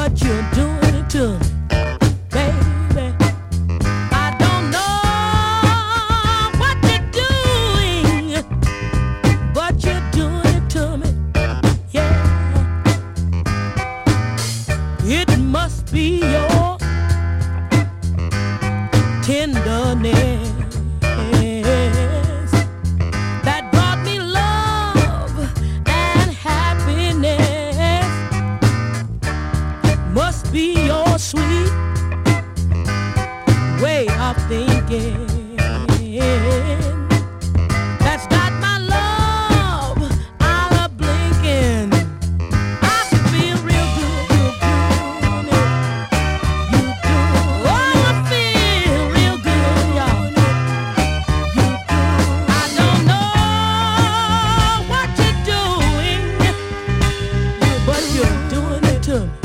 but you're doing it to me, baby. I don't know what you're doing, but you're doing it to me, yeah. It must be your tenderness that brought me love and happiness. Must be your sweet way of thinking that's got my love out of blinking. I feel real good, doing it. You do. Oh, I feel real good, y'all. You do. I don't know what you're doing, but you're doing it to me.